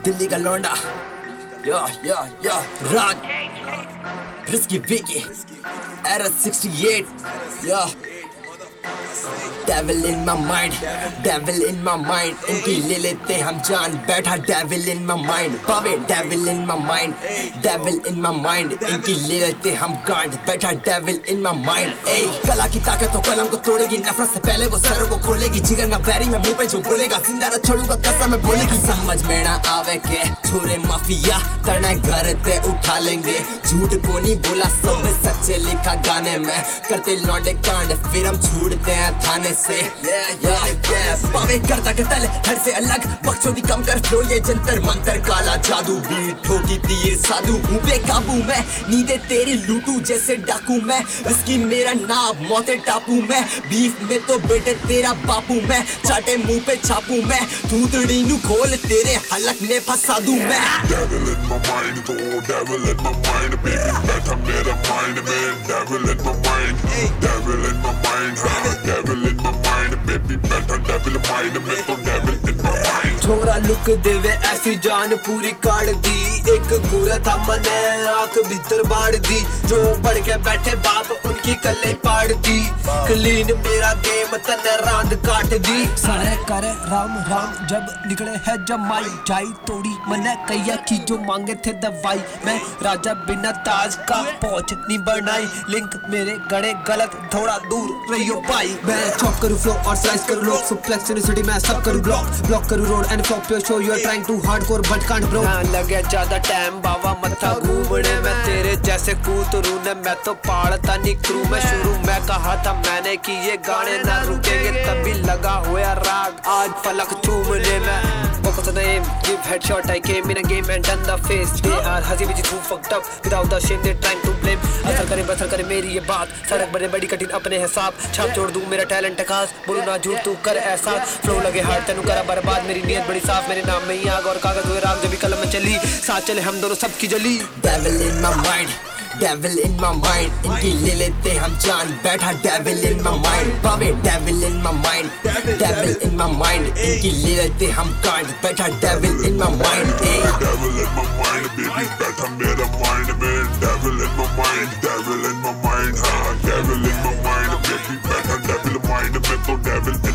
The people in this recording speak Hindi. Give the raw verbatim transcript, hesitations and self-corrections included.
दिल्ली का लौंडा, या या या राग, risky Vicky, era sixty eight, या Devil in my mind, devil in my mind, इनकी ले लेते हम जान, बैठा devil in my mind, पावे devil in my mind, devil in my mind, इनकी ले लेते हम गांड, बैठा devil in my mind, ey कला की ताकत तो कलम को तोड़ेगी, नफरत से पहले वो सरों को खोलेगी, जिगर ना बैरी में मुंह पे जो बोलेगा, जिंदा ना छोड़ूंगा कसम में बोलेगी, समझ में ना आवे के छोरे माफिया, करना घर ते उठा लेंगे, झूठ को नहीं बोला सब सच्चे लिखा गाने में, करते लौंडे कांड फिर हम छूटते हैं थाने से, yeah, yeah, yeah. पावे करता कतल हर से अलग, बकचोदी कम कर फ्लो ये जंतर मंतर काला जादू, बीट ठोकी तीर साधु, हूँ बेकाबू मैं, नींदे तेरी लूटू जैसे डाकू मैं, इसकी मेरा नाम मौते टापू मैं, बीफ में तो बेटे तेरा बापू मैं, चाटे मुंह पे छापू मैं, थूतड़ी नू खोल तेरे हलक में फंसा दूं मैं। Devil in my mind, तो devil in my mind, baby बैठा मेरा mind में, devil in my mind, devil in my mind, हाँ devil in my mind, baby बैठा devil mind में, तो devil in my mind। छोरा लुक देवे ऐसी जान पूरी काट दी, एक गुरा था मने आंख भीतर बाढ़ दी, जो बढ़ के बैठे बाप उनकी कले पाड़ दी, क्लीन मेरा गेम तने रांद काट दी, सारे करे राम राम जब निकले है जमाई, जाई तोड़ी मने कैया की जो मांगे थे दवाई, मैं राजा बिना ताज का पहुंच नहीं बनाई, लिंक मेरे गड़े गलत थोड़ा दूर रहियो भाई, मैं चॉप करूं फ्लो और स्लाइस करूं लोग, सुप्लेक्स यूनिवर्सिटी में सब करूं ब्लॉक, ब्लॉक करूं road and flop your show, you are trying to hardcore but can't bro, ना लगे ज्यादा टाइम बाबा मत्था घूमने में, तेरे जैसे कूतरू ने मैं तो पाड़ता नहीं क्रू में शुरू, मैं कहा था मैंने कि ये गाने ना रुकेंगे, तभी लगा हुआ राग आज फलक चूमने में, focus on the aim, give headshot, I came in a game and done the face, they are हंसी busy too fucked up, without the shame they trying to blame, असर करे बसर करे मेरी ये बात, सड़क बने बड़ी कठिन अपने हिसाब, छाप छोड़ दूं मेरा टैलेंट है खास, बोलू ना झूठ तू कर ऐसा, फ्लो लगे हार्ड तेनू करा बर्बाद, मेरी नीयत बड़ी साफ, मेरे नाम में ही आग और कागज हुए राग, जब भी कलम में चली, साथ चले हम दोनों सबकी जली। Devil in my mind, devil in my mind, इनकी ले लेते हम जान, बैठा devil in my mind, पावे devil in my mind, devil in my mind, इनकी ले लेते हम कांड, बैठा devil in my mind, devil in my mind, baby बैठा मेरा mind में, devil in my mind, devil in my mind, हाँ devil in my mind, baby बैठा devil mind में, तो devil in